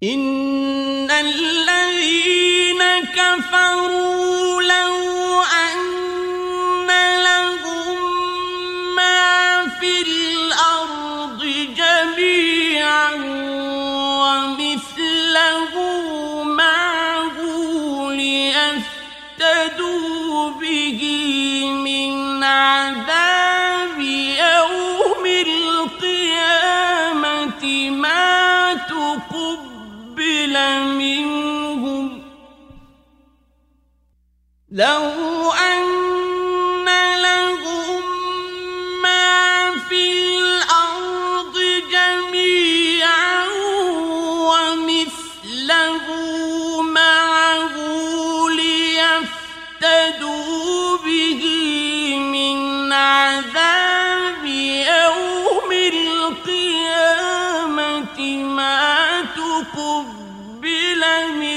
إن الذين كفروا لو أن لهم ما في الأرض جميعا ومثله معه ليفتدوا به من عذاب يوم القيامة ما تقبل منهم لو أن لهم ما في الأرض جميعا ومثله معه ليفتدوا به من عذاب يوم القيامة ما تقبل منهم